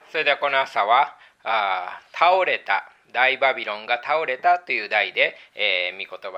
それではこの朝は倒れた大バビロンが倒れたという題で、御言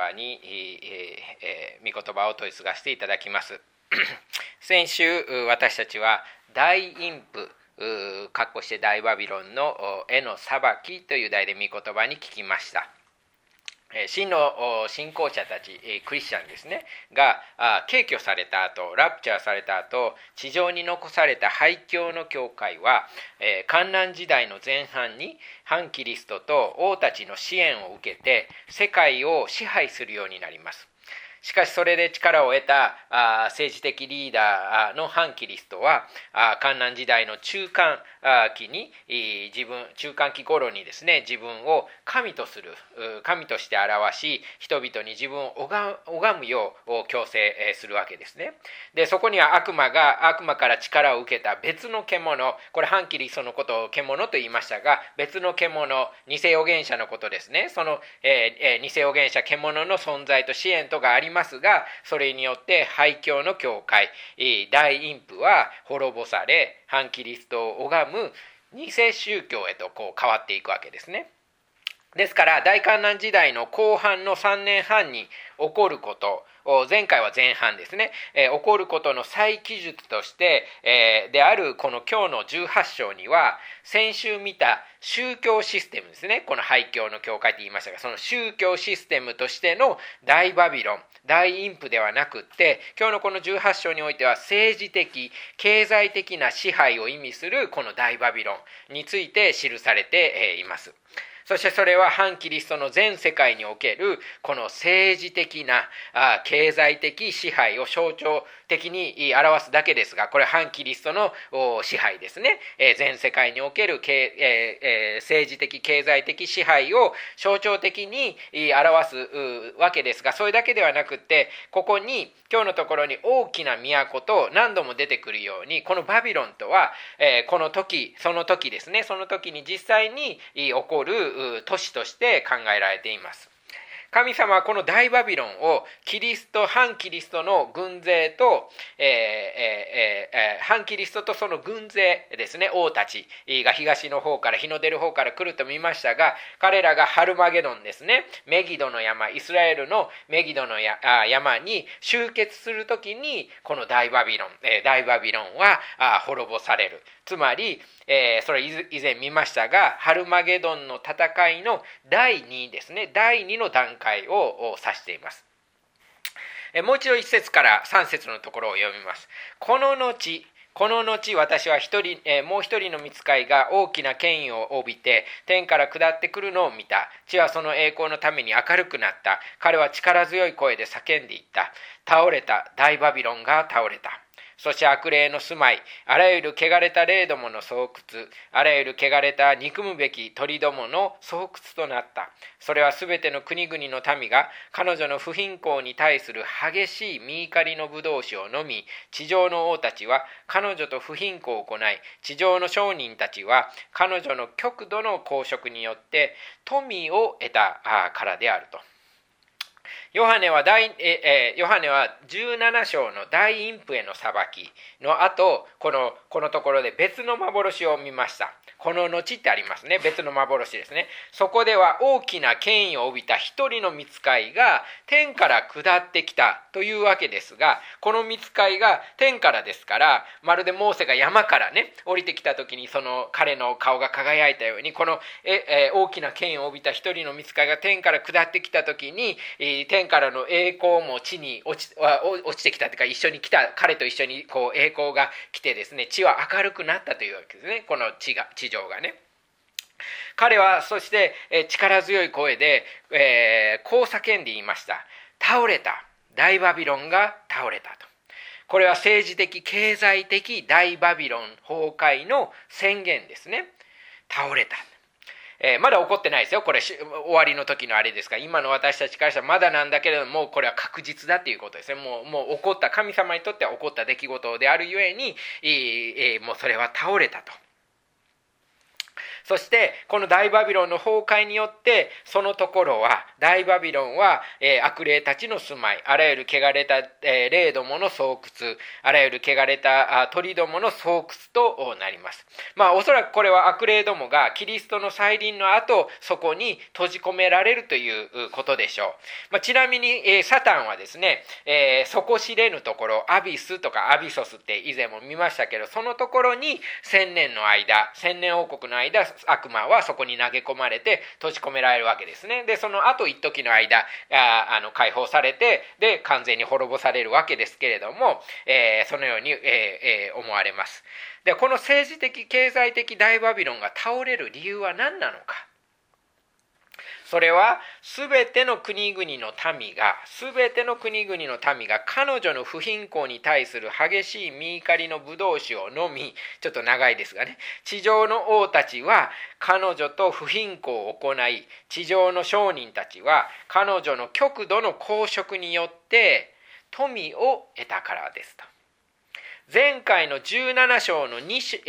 葉を問い継がせていただきます。先週私たちは大陰譜括弧して大バビロンの絵の裁きという題で御言葉に聞きました。真の信仰者たちクリスチャンですねが敬挙された後、ラプチャーされた後、地上に残された廃教の教会は患難時代の前半に反キリストと王たちの支援を受けて世界を支配するようになります。しかしそれで力を得た政治的リーダーの反キリストは患難時代の中間期に中間期頃にですね、自分を神として表し、人々に自分を拝むよう強制するわけですね。でそこには悪魔から力を受けた別の獣、これ反キリストのことを獣と言いましたが、別の獣、偽預言者のことですね。その、偽預言者獣の存在と支援とがありますが、それによって廃教の教会大陰譜は滅ぼされ、反キリストを拝む偽宗教へと変わっていくわけですね。ですから大患難時代の後半の3年半に起こること、前回は前半ですね、起こることの再記述として、であるこの今日の18章には、先週見た宗教システムですね、この廃教の教会と言いましたが、その宗教システムとしての大バビロン、大陰譜ではなくって、今日のこの18章においては政治的経済的な支配を意味するこの大バビロンについて記されています。そしてそれは反キリストの全世界におけるこの政治的な経済的支配を象徴的に表すだけですが、これ反キリストの支配ですね。全世界における政治的経済的支配を象徴的に表すわけですが、それだけではなくって、ここに今日のところに大きな都と何度も出てくるように、このバビロンとはこの時その時ですね、その時に実際に起こる都市として考えられています。神様はこの大バビロンを反キリストの軍勢と、反キリストとその軍勢ですね、王たちが東の方から、日の出る方から来ると見ましたが、彼らがハルマゲドンですね、メギドの山、イスラエルのメギドの山に集結するときに、この大バビロンは滅ぼされる。つまり、それ以前見ましたが、ハルマゲドンの戦いの第2ですね、第2の段階を指しています。もう一度1節から3節のところを読みます。この後私はもう一人の御使いが大きな権威を帯びて天から下ってくるのを見た。地はその栄光のために明るくなった。彼は力強い声で叫んでいった。倒れた、大バビロンが倒れた。そして悪霊の住まい、あらゆる汚れた霊どもの巣窟、あらゆる汚れた憎むべき鳥どもの巣窟となった。それはすべての国々の民が彼女の不貧困に対する激しい見怒りの葡萄酒を飲み、地上の王たちは彼女と不貧困を行い、地上の商人たちは彼女の極度の公職によって富を得たからであると。ヨハネは17章の大陰譜への裁きの後、このところで別の幻を見ました。この後ってありますね。別の幻ですね。そこでは大きな権威を帯びた一人の御使いが天から下ってきたというわけですが、この御使いが天からですから、まるでモーセが山からね降りてきた時にその彼の顔が輝いたように、この大きな権威を帯びた一人の御使いが天から下ってきた時に、天からの栄光も地に落ちてきたというか、彼と一緒に栄光が来てですね、地は明るくなったというわけですね。この地上がね。彼はそして力強い声で、こう叫んで言いました。倒れた、大バビロンが倒れたと。これは政治的経済的大バビロン崩壊の宣言ですね。倒れた。まだ起こってないですよ。これ終わりの時のあれですから、今の私たちからしたらまだなんだけれども、これは確実だということですね。もう起こった、神様にとっては起こった出来事であるゆえに、もうそれは倒れたと。 そしてこの大バビロンの崩壊によってそのところは大バビロンは、悪霊たちの住まい、あらゆる汚れた、霊どもの巣窟、あらゆる汚れた鳥どもの巣窟となります。おそらくこれは悪霊どもがキリストの再臨の後そこに閉じ込められるということでしょう。ちなみに、サタンはですね、底知れぬところ、アビスとかアビソスって以前も見ましたけど、そのところに千年王国の間悪魔はそこに投げ込まれて閉じ込められるわけですね。でその後一時の間解放されて、で完全に滅ぼされるわけですけれども、そのように、思われます。でこの政治的経済的大バビロンが倒れる理由は何なのか。それは全ての国々の民が彼女の不貧困に対する激しい見怒りのブドウ酒を飲み、ちょっと長いですがね、地上の王たちは彼女と不貧困を行い、地上の商人たちは彼女の極度の公職によって富を得たからですと。前回の17章の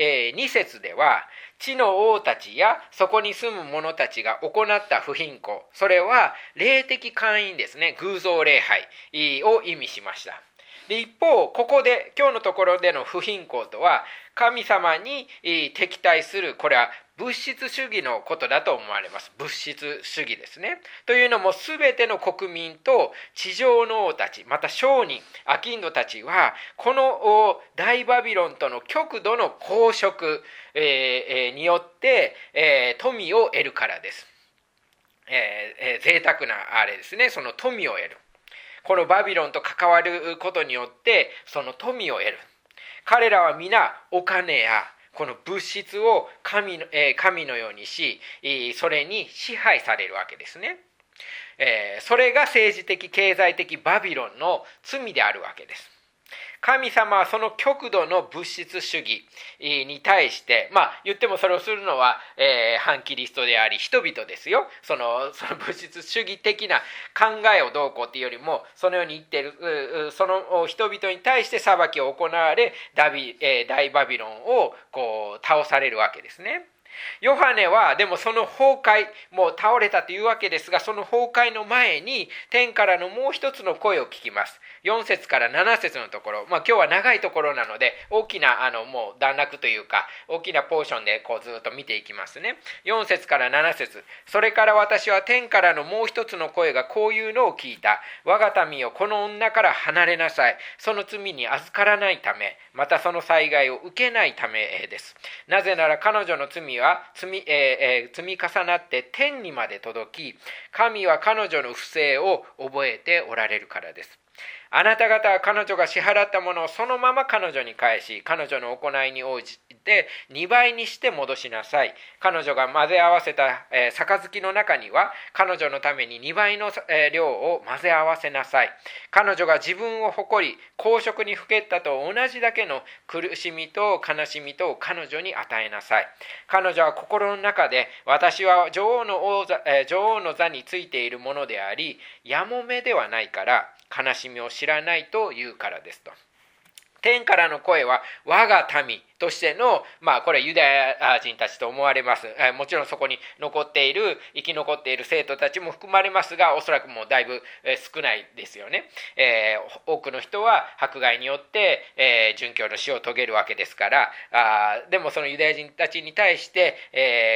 2節では、地の王たちやそこに住む者たちが行った不貧困、それは霊的姦淫ですね、偶像礼拝を意味しました。で一方、ここで今日のところでの不貧困とは、神様に敵対する、これは物質主義のことだと思われます。物質主義ですね。というのも、全ての国民と地上の王たち、また商人、商人たちはこの大バビロンとの極度の公職によって富を得るからです。贅沢なあれですね、その富を得る。このバビロンと関わることによってその富を得る。彼らは皆お金やこの物質を神のようにし、それに支配されるわけですね。それが政治的経済的バビロンの罪であるわけです。神様はその極度の物質主義に対して、言ってもそれをするのは、反キリストであり人々ですよ。その物質主義的な考えをどうこうっていうよりも、そのように言っているその人々に対して裁きを行われ、大バビロンをこう倒されるわけですね。ヨハネはでもその崩壊、もう倒れたというわけですが、その崩壊の前に天からのもう一つの声を聞きます。4節から7節のところ、今日は長いところなので大きなもう段落というか大きなポーションでこうずっと見ていきますね。4節から7節、それから私は天からのもう一つの声がこういうのを聞いた。我が民よ、この女から離れなさい。その罪に預からないため、またその災害を受けないためです。なぜなら彼女の罪は積み重なって天にまで届き、神は彼女の不正を覚えておられるからです。あなた方は彼女が支払ったものをそのまま彼女に返し、彼女の行いに応じて2倍にして戻しなさい。彼女が混ぜ合わせた杯の中には彼女のために2倍の量を混ぜ合わせなさい。彼女が自分を誇り公職にふけったと同じだけの苦しみと悲しみと彼女に与えなさい。彼女は心の中で、私は女王の座についているものであり、やもめではないから悲しみを知らないと言うからですと。天からの声は我が民としての、これユダヤ人たちと思われます。もちろんそこに生き残っている生徒たちも含まれますが、おそらくもうだいぶ少ないですよね。多くの人は迫害によって殉教の死を遂げるわけですから、でもそのユダヤ人たちに対して、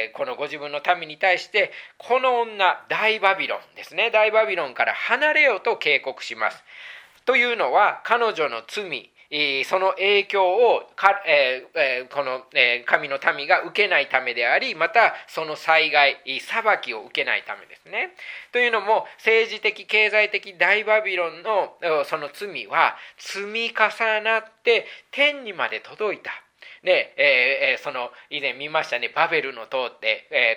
このご自分の民に対して、この女大バビロンですね、大バビロンから離れよと警告します。というのは彼女の罪、その影響をこの神の民が受けないためであり、またその災害、裁きを受けないためですね。というのも、政治的経済的大バビロンのその罪は積み重なって天にまで届いた。で、その以前見ましたね、バベルの塔って、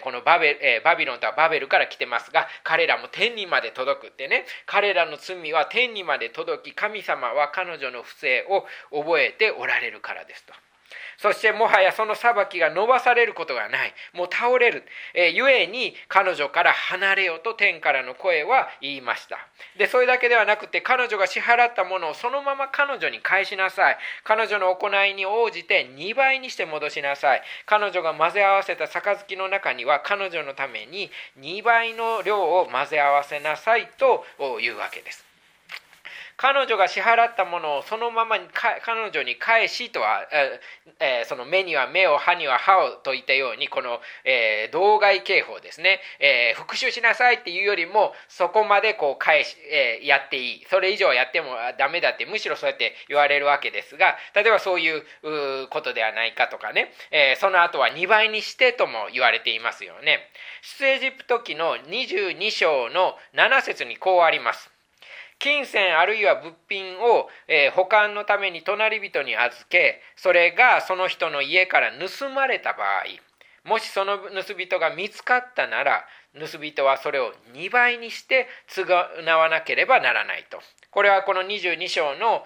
このバビロンとはバベルから来てますが、彼らも天にまで届くってね、彼らの罪は天にまで届き、神様は彼女の不正を覚えておられるからですと。 そしてもはやその裁きが伸ばされることがない。もう倒れる。ゆえに彼女から離れよと天からの声は言いました。で、それだけではなくて、彼女が支払ったものをそのまま彼女に返しなさい。彼女の行いに応じて2倍にして戻しなさい。彼女が混ぜ合わせた杯の中には彼女のために2倍の量を混ぜ合わせなさいというわけです。彼女が支払ったものをそのままに彼女に返しとは、その目には目を歯には歯をといったように、この、同害刑法ですね、復讐しなさいっていうよりもそこまでこう返し、やっていい、それ以上やってもダメだって、むしろそうやって言われるわけですが、例えばそういうことではないかとかね、その後は2倍にしてとも言われていますよね。出エジプト記の22章の7節にこうあります。金銭あるいは物品を、保管のために隣人に預け、それがその人の家から盗まれた場合、もしその盗人が見つかったなら、盗人はそれを2倍にして償わなければならないと。これはこの22章の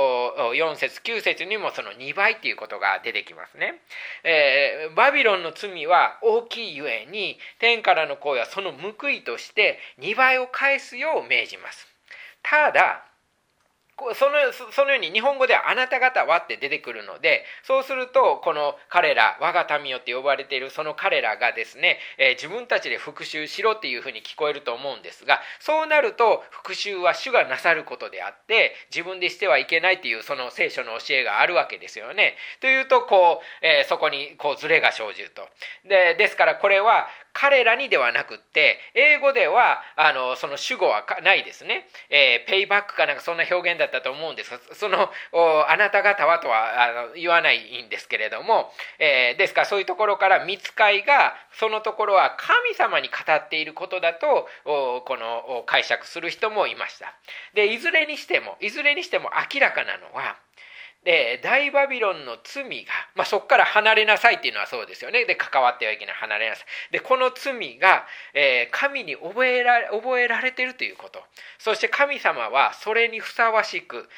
4節9節にもその2倍ということが出てきますね。バビロンの罪は大きいゆえに、天からの声はその報いとして2倍を返すよう命じます。ただそのように日本語ではあなた方はって出てくるので、そうするとこの彼ら、我が民よって呼ばれているその彼らがですね、自分たちで復讐しろっていうふうに聞こえると思うんですが、そうなると復讐は主がなさることであって自分でしてはいけないっていうその聖書の教えがあるわけですよね。というとそこにズレが生じると。ですからこれは彼らにではなくって、英語ではその主語はないですね。ペイバックかなんかそんな表現だったと思うんですが、そのあなた方はとは言わないんですけれども、ですからそういうところから御使いがそのところは神様に語っていることだとこの解釈する人もいました。で、いずれにしても明らかなのは、で大バビロンの罪が、そこから離れなさいっていうのはそうですよね。で、関わってはいけない、離れなさい。で、この罪が、神に覚えられているということ。そして神様はそれにふさわしく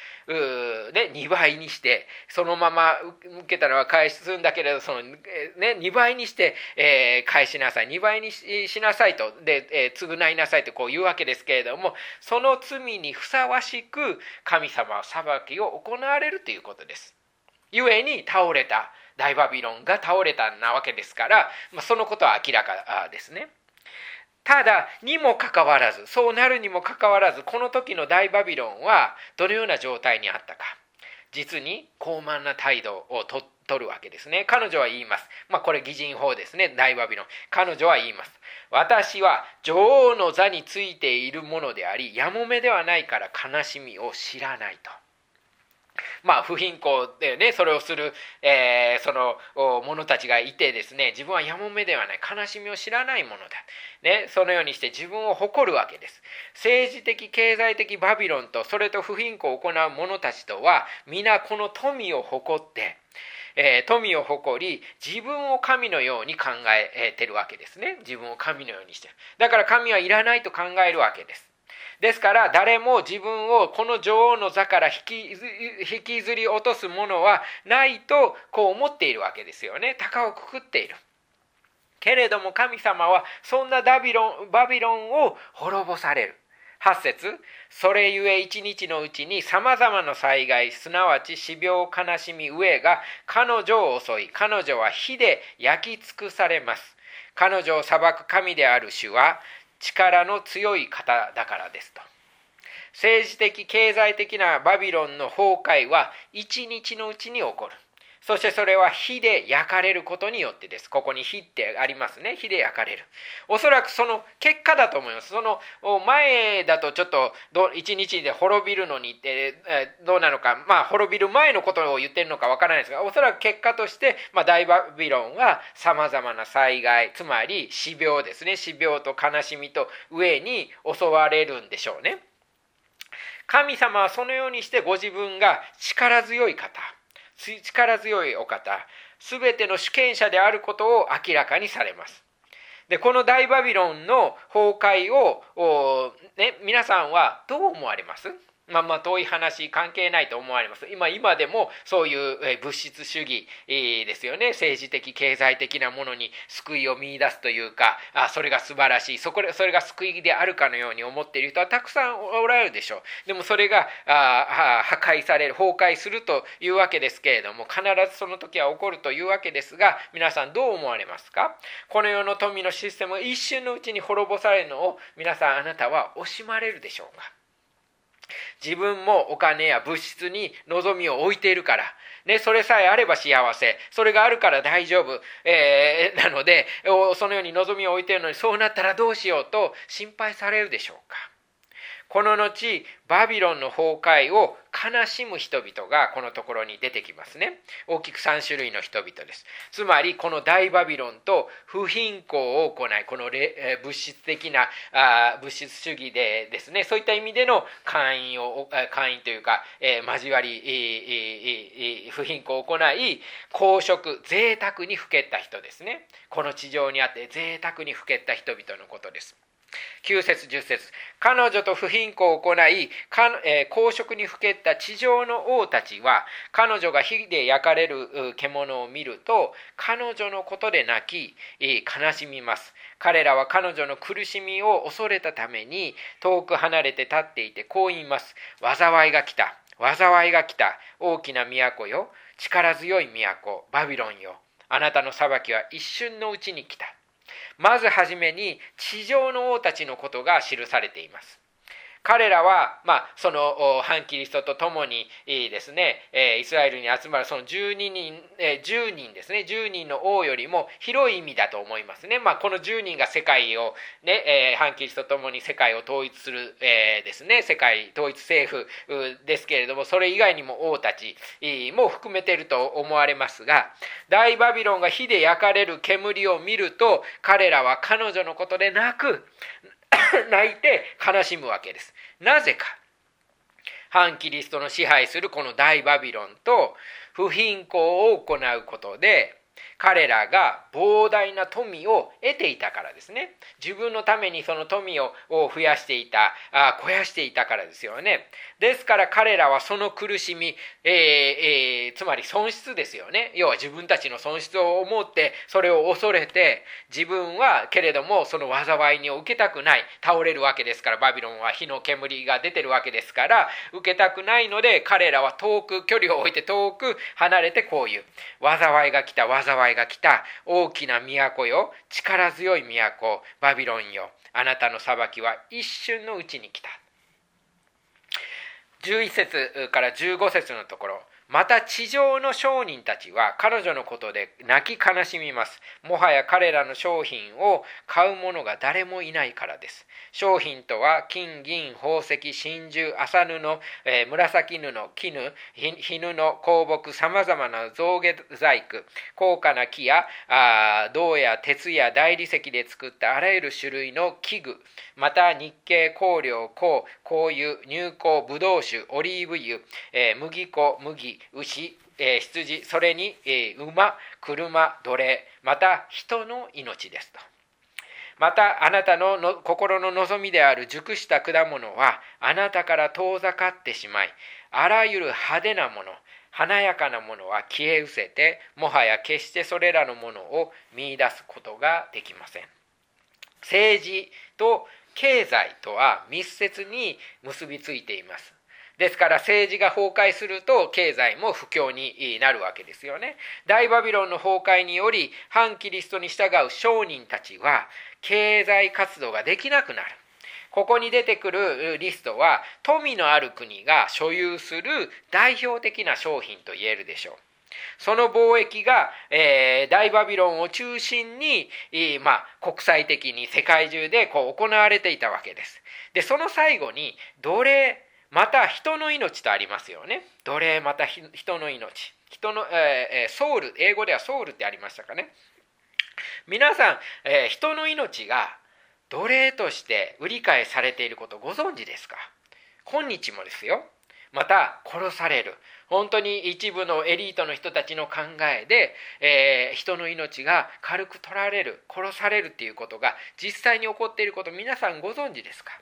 2倍にして、そのまま受けたのは返すんだけれど、2倍にして、返しなさい、2倍に しなさいと、で、償いなさいとこう言うわけですけれども、その罪にふさわしく神様は裁きを行われるということです。ゆえに大バビロンが倒れたなわけですから、そのことは明らかですね。ただそうなるにもかかわらず、この時の大バビロンはどのような状態にあったか。実に高慢な態度を取るわけですね。彼女は言います。これ擬人法ですね。大バビロン。彼女は言います。私は女王の座についているものであり、やもめではないから悲しみを知らないと。不貧困でね、それをする、その者たちがいてですね、自分はやもめではない、悲しみを知らないものだ、ね、そのようにして自分を誇るわけです。政治的経済的バビロンと、それと不貧困を行う者たちとは皆この富を誇って、富を誇り自分を神のように考えてるわけですね。自分を神のようにして、だから神はいらないと考えるわけです。ですから誰も自分をこの女王の座から引きずり落とすものはないとこう思っているわけですよね。高をくくっている。けれども神様はそんなバビロンを滅ぼされる。8節、それゆえ一日のうちにさまざまな災害、すなわち死病、悲しみ、飢えが彼女を襲い、彼女は火で焼き尽くされます。彼女を裁く神である主は力の強い方だからですと。政治的経済的なバビロンの崩壊は一日のうちに起こる。そしてそれは火で焼かれることによってです。ここに火ってありますね。火で焼かれる。おそらくその結果だと思います。その前だとちょっと一日で滅びるのにってどうなのか、滅びる前のことを言ってるのかわからないですが、おそらく結果として、大バビロンはさまざまな災害、つまり死病ですね。死病と悲しみと飢えに襲われるんでしょうね。神様はそのようにしてご自分が力強いお方、すべての主権者であることを明らかにされます。で、この大バビロンの崩壊を、皆さんはどう思われます？ 遠い話関係ないと思われます。今でもそういう物質主義ですよね。政治的経済的なものに救いを見出すというか、それが素晴らしい、それが救いであるかのように思っている人はたくさんおられるでしょう。でもそれが破壊される、崩壊するというわけですけれども、必ずその時は起こるというわけですが、皆さんどう思われますか？この世の富のシステムが一瞬のうちに滅ぼされるのをあなたは惜しまれるでしょうか？自分もお金や物質に望みを置いているから、ね、それさえあれば幸せ、それがあるから大丈夫、なのでそのように望みを置いているのに、そうなったらどうしようと心配されるでしょうか？この後、バビロンの崩壊を悲しむ人々がこのところに出てきますね。大きく3種類の人々です。つまり、この大バビロンと不貧困を行い、この物質的な物質主義でですね、そういった意味での寛因というか、交わり、不貧困を行い、公職、贅沢にふけった人ですね。この地上にあって贅沢にふけった人々のことです。9節10節、彼女と不貧困を行い、公職にふけった地上の王たちは、彼女が火で焼かれる獣を見ると、彼女のことで泣き、悲しみます。彼らは彼女の苦しみを恐れたために、遠く離れて立っていて、こう言います。災いが来た。災いが来た。大きな都よ。力強い都。バビロンよ。あなたの裁きは一瞬のうちに来た。まずはじめに地上の王たちのことが記されています。彼らは、その反キリストと共にですね、イスラエルに集まるその10人ですね、10人の王よりも広い意味だと思いますね。この10人が世界をね、反キリストと共に世界を統一するですね、世界統一政府ですけれども、それ以外にも王たちも含めていると思われますが、大バビロンが火で焼かれる煙を見ると、彼らは彼女のことで泣いて悲しむわけです。なぜか、反キリストの支配するこの大バビロンと不貧困を行うことで、彼らが膨大な富を得ていたからですね。自分のためにその富を増やしていた、肥やしていたからですよね。ですから彼らはその苦しみ、つまり損失ですよね。要は自分たちの損失を思ってそれを恐れて、自分はけれどもその災いに受けたくない、倒れるわけですから、バビロンは火の煙が出てるわけですから受けたくないので、彼らは距離を置いて遠く離れてこういう、災いが来た、災いが来た、大きな都よ、力強い都、バビロンよ、あなたの裁きは一瞬のうちに来た。11節から15節のところ、また地上の商人たちは彼女のことで泣き悲しみます。もはや彼らの商品を買う者が誰もいないからです。商品とは金、銀、宝石、真珠、麻布、紫布、絹、絹、香木、さまざまな象牙細工、高価な木や銅や鉄や大理石で作ったあらゆる種類の器具、また日系、香料、香油、乳香、ブドウ酒、オリーブ油、麦粉、麦、牛、羊、それに、馬、車、奴隷、また人の命ですと。またあなたの心の望みである熟した果物はあなたから遠ざかってしまい、あらゆる派手なもの、華やかなものは消え失せて、もはや決してそれらのものを見出すことができません。政治と経済とは密接に結びついています。ですから政治が崩壊すると経済も不況になるわけですよね。大バビロンの崩壊により反キリストに従う商人たちは経済活動ができなくなる。ここに出てくるリストは富のある国が所有する代表的な商品と言えるでしょう。その貿易が、大バビロンを中心に、国際的に世界中で行われていたわけです。で、その最後に奴隷また人の命とありますよね。奴隷また人の命、ソウル、英語ではソウルってありましたかね。皆さん、人の命が奴隷として売り買いされていることをご存知ですか？今日もですよ。また殺される、本当に一部のエリートの人たちの考えで、人の命が軽く取られる、殺されるっていうことが実際に起こっていることを皆さんご存知ですか？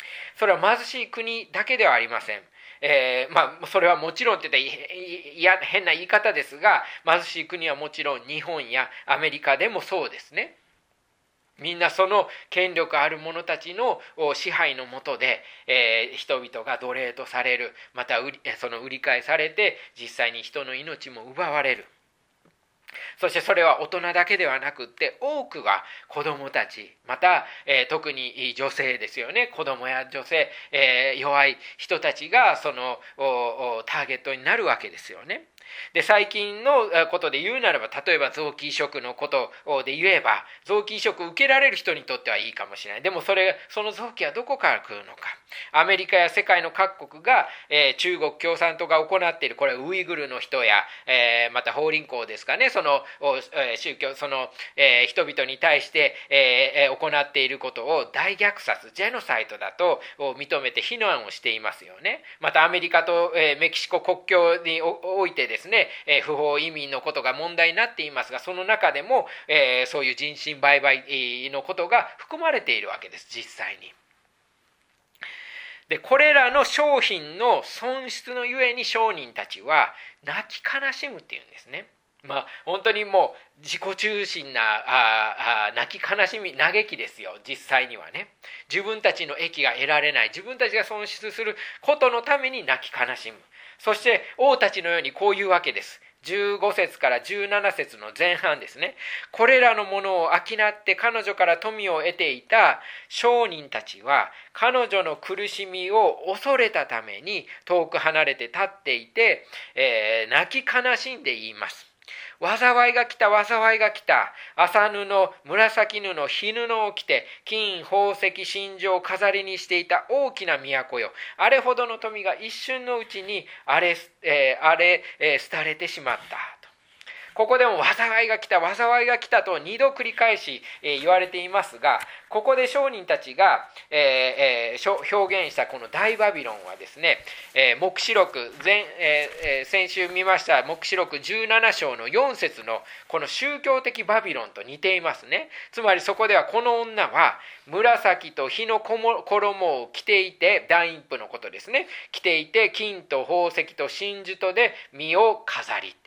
それは貧しい国だけではありません。それはもちろんって言って変な言い方ですが、貧しい国はもちろん日本やアメリカでもそうですね。みんなその権力ある者たちの支配の下で、人々が奴隷とされる、またその売り買いされて実際に人の命も奪われる。そしてそれは大人だけではなくって多くが子供たち、また、特に女性ですよね。子供や女性、弱い人たちがそのターゲットになるわけですよね。で、最近のことで言うならば、例えば臓器移植のことで言えば、臓器移植を受けられる人にとってはいいかもしれない。でもその臓器はどこから来るのか。アメリカや世界の各国が、中国共産党が行っている、これはウイグルの人や、また法輪功ですかね、その宗教、その、人々に対して、行っていることを大虐殺、ジェノサイドだと認めて非難をしていますよね。またアメリカと、メキシコ国境においてですね、不法移民のことが問題になっていますが、その中でも、そういう人身売買のことが含まれているわけです、実際に。で、これらの商品の損失のゆえに商人たちは泣き悲しむっていうんですね。本当にもう自己中心な泣き悲しみ嘆きですよ。実際にはね、自分たちの益が得られない、自分たちが損失することのために泣き悲しむ。そして王たちのようにこういうわけです。15節から17節の前半ですね。これらのものを商って彼女から富を得ていた商人たちは、彼女の苦しみを恐れたために遠く離れて立っていて、泣き悲しんで言います。災いが来た、災いが来た。麻布、紫布、火布を着て、金、宝石、真珠を飾りにしていた大きな都よ。あれほどの富が一瞬のうちに廃れてしまった。ここでも災いが来た、災いが来たと2度繰り返し言われていますが、ここで商人たちが表現したこの大バビロンはですね、黙示録先週見ました黙示録17章の4節のこの宗教的バビロンと似ていますね。つまりそこではこの女は紫と火の衣を着ていて、大陰譜のことですね、着ていて、金と宝石と真珠とで身を飾り、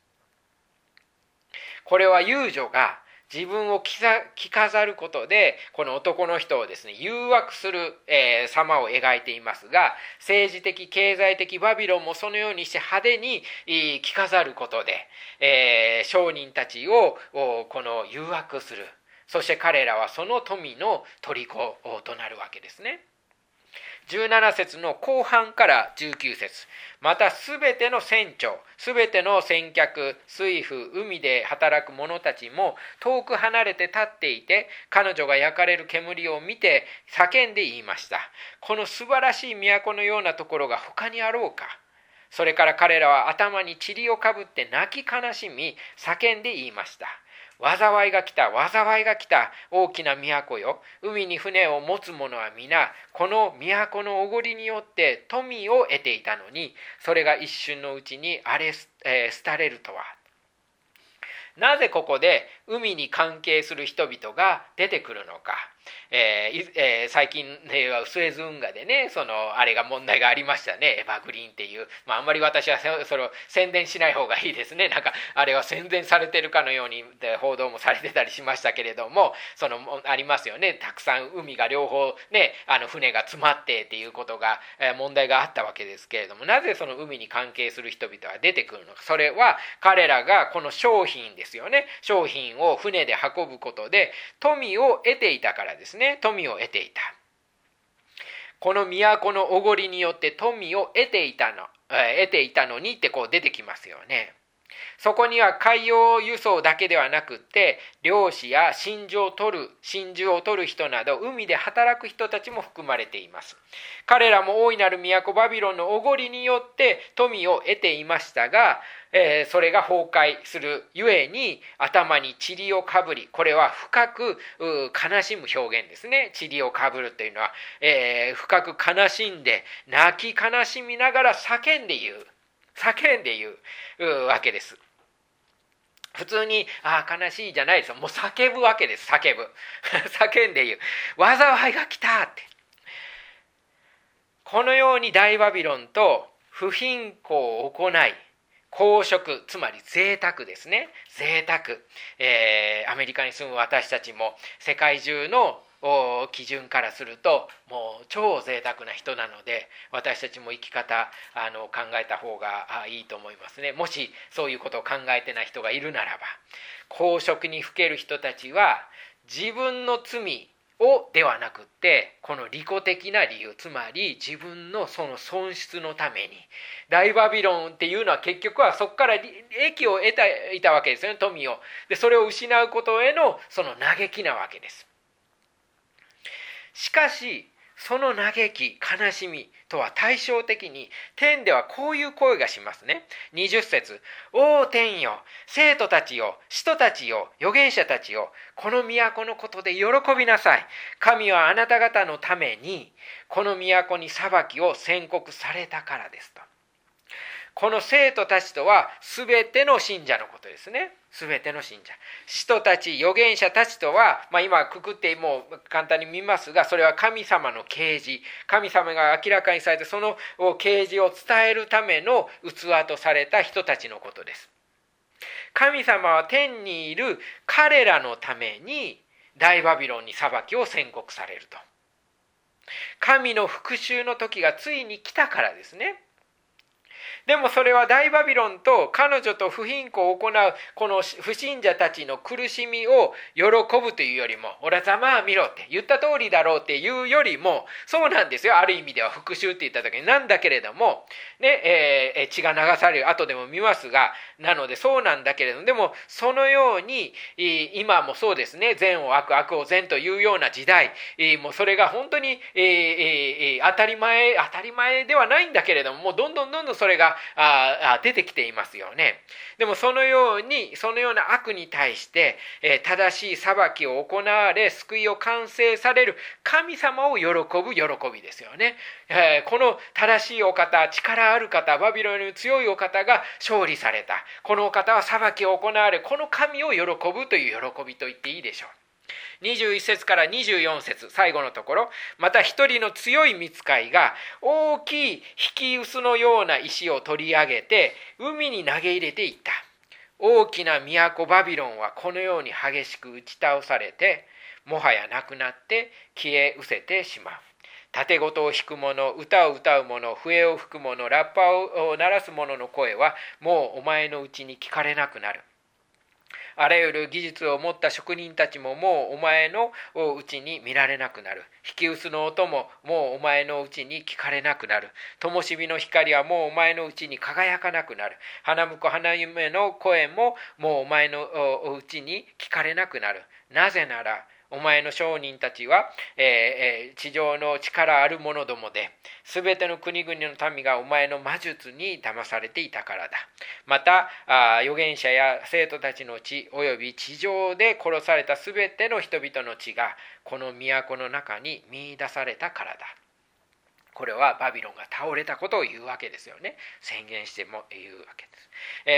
これは遊女が自分を着飾ることでこの男の人をですね誘惑する、様を描いていますが、政治的経済的バビロンもそのようにして派手に着飾ることで、商人たちをこの誘惑する。そして彼らはその富の虜となるわけですね。17節の後半から19節、またすべての船長、すべての船客、水夫、海で働く者たちも遠く離れて立っていて、彼女が焼かれる煙を見て叫んで言いました。この素晴らしい都のようなところが他にあろうか。それから彼らは頭に塵をかぶって泣き悲しみ叫んで言いました。災いが来た、災いが来た、大きな都よ。海に船を持つ者は皆、この都のおごりによって富を得ていたのに、それが一瞬のうちに廃れるとは。なぜここで海に関係する人々が出てくるのか。最近ではスエズ運河でね、あれが問題がありましたね。エバグリーンっていう、あんまり私はそれを宣伝しない方がいいですね。なんかあれは宣伝されてるかのように報道もされてたりしましたけれども、ありますよね。たくさん海が両方ね、船が詰まってっていうことが、問題があったわけですけれども、なぜその海に関係する人々は出てくるのか。それは彼らがこの商品ですよね。商品を船で運ぶことで富を得ていたからですね。富を得ていた。この都のおごりによって富を得ていたのにってこう出てきますよね。そこには海洋輸送だけではなくって、漁師や真珠を取る人など海で働く人たちも含まれています。彼らも大いなる都バビロンのおごりによって富を得ていましたが、それが崩壊するゆえに頭に塵をかぶり、これは深く悲しむ表現ですね。塵をかぶるというのは、深く悲しんで泣き悲しみながら叫んで言うわけです。普通に悲しいじゃないですよ。もう叫ぶわけです。叫んで言う。災いが来たって。 このように大バビロンと不貧困を行い、公職、つまり贅沢ですね。贅沢。アメリカに住む私たちも世界中の基準からするともう超贅沢な人なので、私たちも生き方考えた方がいいと思いますね。もしそういうことを考えてない人がいるならば、公職にふける人たちは自分の罪をではなくって、この利己的な理由、つまり自分のその損失のために、大バビロンっていうのは結局はそこから益を得ていたわけですよね、富を。でそれを失うことへのその嘆きなわけです。しかしその嘆き、悲しみとは対照的に、天ではこういう声がしますね。20節、おー天よ、生徒たちよ、使徒たちよ、預言者たちよ、この都のことで喜びなさい。神はあなた方のためにこの都に裁きを宣告されたからですと。この生徒たちとは全ての信者のことですね。全ての信者。使徒たち、預言者たちとは、今くくってもう簡単に見ますが、それは神様の啓示。神様が明らかにされて、その啓示を伝えるための器とされた人たちのことです。神様は天にいる彼らのために大バビロンに裁きを宣告されると。神の復讐の時がついに来たからですね。でもそれは大バビロンと彼女と不貧困を行うこの不信者たちの苦しみを喜ぶというよりも、俺はざまあ見ろって言った通りだろうっていうよりも、そうなんですよ、ある意味では復讐って言った時になんだけれども、ね血が流される、後でも見ますが、なのでそうなんだけれども、でもそのように今もそうですね、善を悪、悪を善というような時代、もうそれが本当に当たり前ではないんだけれども、もうどんどんそれが出てきていますよね。でもそのような悪に対して正しい裁きを行われ、救いを完成される神様を喜ぶ喜びですよね。この正しいお方、力ある方、バビロンより強いお方が勝利された。このお方は裁きを行われ、この神を喜ぶという喜びと言っていいでしょう。21節から24節、最後のところ、また一人の強い御使いが大きい引き臼のような石を取り上げて海に投げ入れていった。大きな都バビロンはこのように激しく打ち倒されて、もはやなくなって消え失せてしまう。盾事を弾く者、歌を歌う者、笛を吹く者、ラッパを鳴らす者の声はもうお前のうちに聞かれなくなる。あらゆる技術を持った職人たちももうお前のうちに見られなくなる。引き臼の音ももうお前のうちに聞かれなくなる。灯火の光はもうお前のうちに輝かなくなる。花婿花嫁の声ももうお前のうちに聞かれなくなる。なぜならお前の商人たちは、地上の力ある者どもで、すべての国々の民がお前の魔術に騙されていたからだ。また預言者や生徒たちの血および地上で殺されたすべての人々の血がこの都の中に見出されたからだ。これはバビロンが倒れたことを言うわけですよね。宣言しても言うわけです。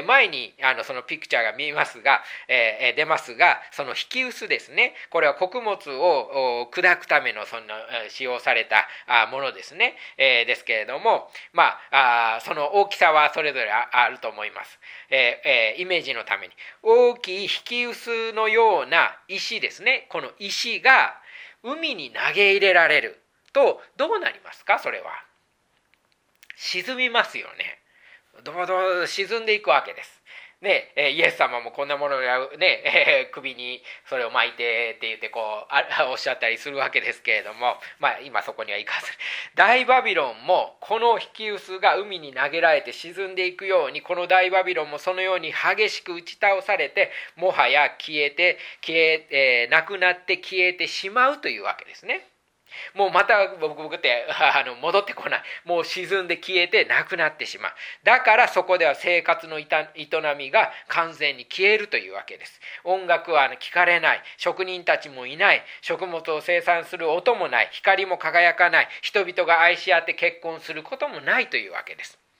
前にそのピクチャーが見えますが、出ますが、その引き臼ですね。これは穀物を砕くための使用されたものですね。ですけれども、その大きさはそれぞれあると思います。イメージのために大きい引き臼のような石ですね。この石が海に投げ入れられるとどうなりますか？それは沈みますよね。どうどう沈んでいくわけです。で、イエス様もこんなものやね、首にそれを巻いてって言っておっしゃったりするわけですけれども、今そこには行かず、大バビロンもこの引き臼が海に投げられて沈んでいくように、この大バビロンもそのように激しく打ち倒されて、もはやなくなって消えてしまうというわけですね。もうまた僕って戻ってこない。もう沈んで消えてなくなってしまう。だからそこでは生活の営みが完全に消えるというわけです。音楽は聞かれない。職人たちもいない。食物を生産する音もない。光も輝かない。人々が愛し合って結婚することもないというわけです。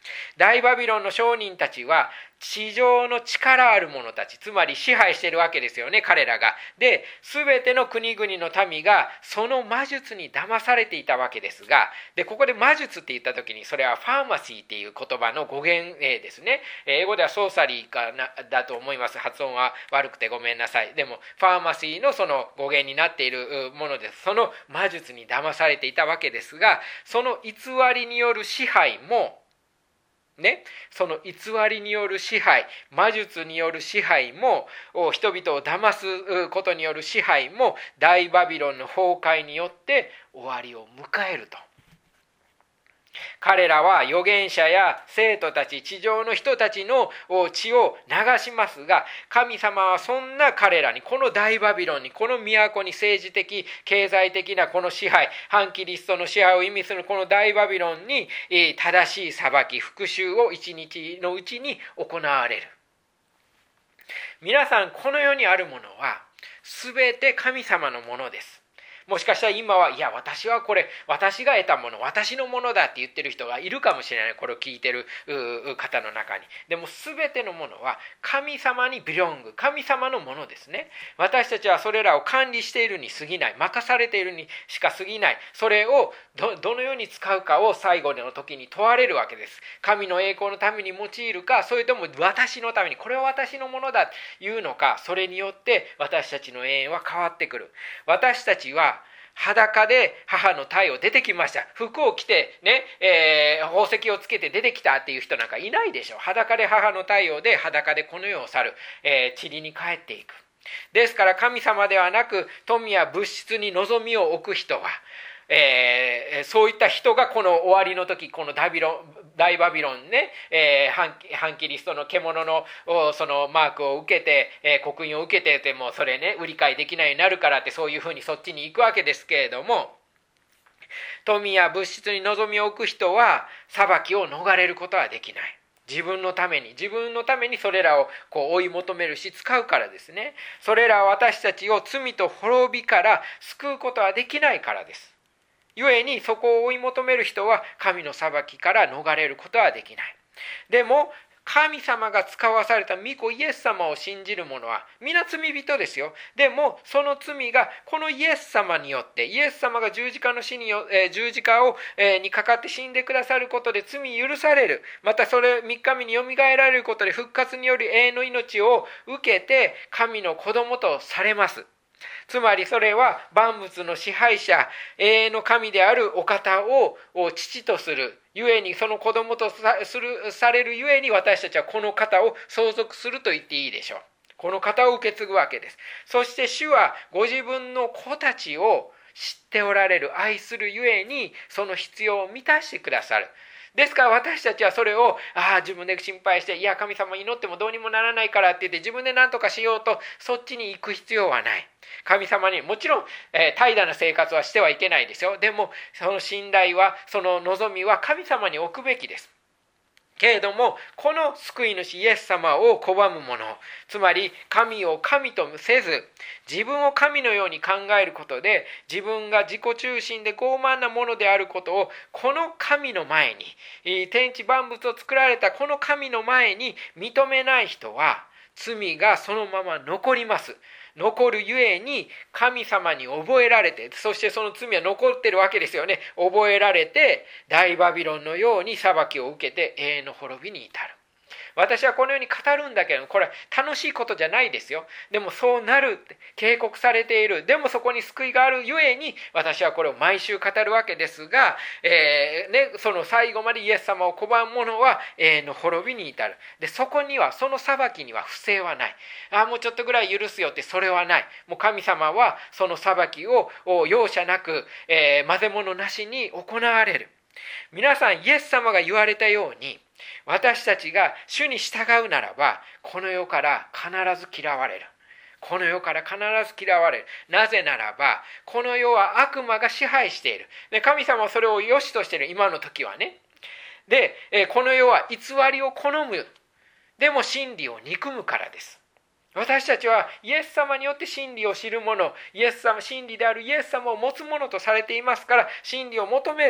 大バビロンの商人たちは地上の力ある者たち、つまり支配しているわけですよね、彼らが。で、すべての国々の民がその魔術に騙されていたわけですが、で、ここで魔術って言った時に、それはファーマシーっていう言葉の語源ですね。英語ではソーサリーかなだと思います。発音は悪くてごめんなさい。でも、ファーマシーのその語源になっているものです。その魔術に騙されていたわけですが、その偽りによる支配も、その偽りによる支配、魔術による支配も、人々を騙すことによる支配も、大バビロンの崩壊によって終わりを迎えると。彼らは預言者や生徒たち、地上の人たちの血を流しますが、神様はそんな彼らに、この大バビロンに、この都に政治的、経済的なこの支配、反キリストの支配を意味するこの大バビロンに、正しい裁き、復讐を一日のうちに行われる。皆さん、この世にあるものは、すべて神様のものです。もしかしたら今は、いや、私はこれ、私が得たもの、私のものだって言ってる人がいるかもしれない。これを聞いてる方の中に。でも全てのものは神様にビロング、神様のものですね。私たちはそれらを管理しているに過ぎない。任されているにしか過ぎない。それをどのように使うかを最後の時に問われるわけです。神の栄光のために用いるか、それとも私のために、これは私のものだというのか、それによって私たちの永遠は変わってくる。私たちは裸で母の体を出てきました。服を着てね、宝石をつけて出てきたっていう人なんかいないでしょ。裸で母の太陽で裸でこの世を去る、塵に帰っていく。ですから神様ではなく富や物質に望みを置く人は、そういった人がこの終わりの時、この大バビロンね、反キリストの獣のそのマークを受けて、刻印を受けててもそれね売り買いできないようになるからって、そういうふうにそっちに行くわけですけれども、富や物質に望みを置く人は裁きを逃れることはできない。自分のためにそれらを追い求めるし使うからですね。それらは私たちを罪と滅びから救うことはできないからです。故にそこを追い求める人は神の裁きから逃れることはできない。でも神様が使わされた御子イエス様を信じる者は皆罪人ですよ。でもその罪がこのイエス様によって、イエス様が十字架にかかって死んでくださることで罪許される。またそれ3日目によみがえられることで復活により永遠の命を受けて神の子供とされます。つまりそれは万物の支配者、永遠の神であるお方を父とするゆえに、その子供とされるゆえに、私たちはこの方を相続すると言っていいでしょう。この方を受け継ぐわけです。そして主はご自分の子たちを知っておられる、愛するゆえにその必要を満たしてくださる。ですから私たちはそれを自分で心配して、いや神様祈ってもどうにもならないからって言って自分で何とかしようとそっちに行く必要はない。神様にもちろん怠惰な生活はしてはいけないですよ。でもその信頼は、その望みは神様に置くべきです。けれどもこの救い主イエス様を拒む者、つまり神を神とせず自分を神のように考えることで、自分が自己中心で傲慢なものであることをこの神の前に、天地万物を作られたこの神の前に認めない人は罪がそのまま残ります。残るゆえに神様に覚えられて、そしてその罪は残ってるわけですよね。覚えられて大バビロンのように裁きを受けて永遠の滅びに至る。私はこのように語るんだけど、これは楽しいことじゃないですよ。でもそうなるって警告されている。でもそこに救いがあるゆえに私はこれを毎週語るわけですが、その最後までイエス様を拒む者は永遠の滅びに至る。でそこには、その裁きには不正はない。もうちょっとぐらい許すよって、それはない。もう神様はその裁きを容赦なく、混ぜ物なしに行われる。皆さん、イエス様が言われたように、私たちが主に従うならばこの世から必ず嫌われる。この世から必ず嫌われる。なぜならばこの世は悪魔が支配している。で神様はそれを良しとしている、今の時はね。でこの世は偽りを好む。でも真理を憎むからです。私たちはイエス様によって真理を知る者、真理であるイエス様を持つ者とされていますから、真理を求める。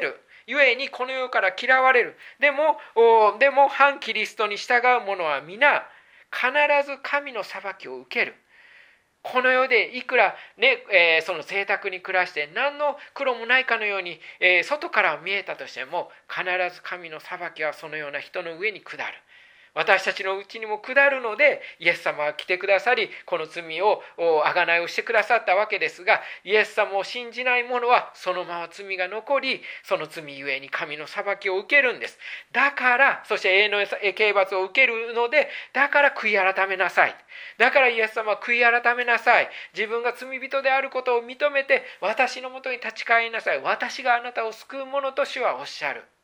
故にこの世から嫌われる。でも反キリストに従う者は皆必ず神の裁きを受ける。この世でいくらね、その贅沢に暮らして何の苦労もないかのように、外から見えたとしても、必ず神の裁きはそのような人の上に下る。私たちのうちにも下るので、イエス様は来てくださり、この罪を贖いをしてくださったわけですが、イエス様を信じない者はそのまま罪が残り、その罪ゆえに神の裁きを受けるんです。だから、そして永遠の刑罰を受けるので、だから悔い改めなさい。だからイエス様は悔い改めなさい。自分が罪人であることを認めて、私のもとに立ち返りなさい。私があなたを救う者と主はおっしゃる。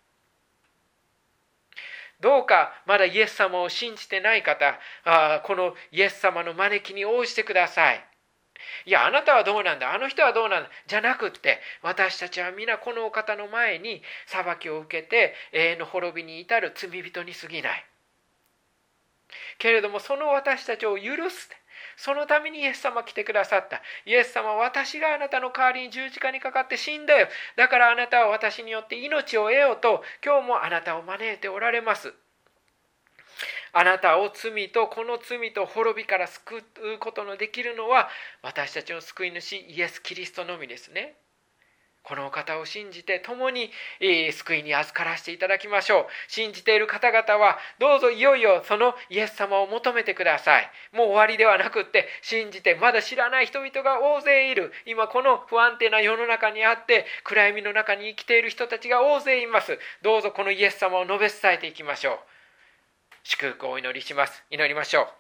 どうかまだイエス様を信じてない方、このイエス様の招きに応じてください。いや、あなたはどうなんだ、あの人はどうなんだ、じゃなくって、私たちは皆このお方の前に裁きを受けて永遠の滅びに至る罪人に過ぎない。けれどもその私たちを許す、そのためにイエス様は来てくださった。イエス様は私があなたの代わりに十字架にかかって死んだよ。だからあなたは私によって命を得ようと、今日もあなたを招いておられます。あなたをこの罪と滅びから救うことのできるのは、私たちの救い主イエス・キリストのみですね。このお方を信じて共に救いに預からせていただきましょう。信じている方々はどうぞいよいよそのイエス様を求めてください。もう終わりではなくって、信じてまだ知らない人々が大勢いる。今この不安定な世の中にあって暗闇の中に生きている人たちが大勢います。どうぞこのイエス様を述べ伝えていきましょう。祝福をお祈りします。祈りましょう。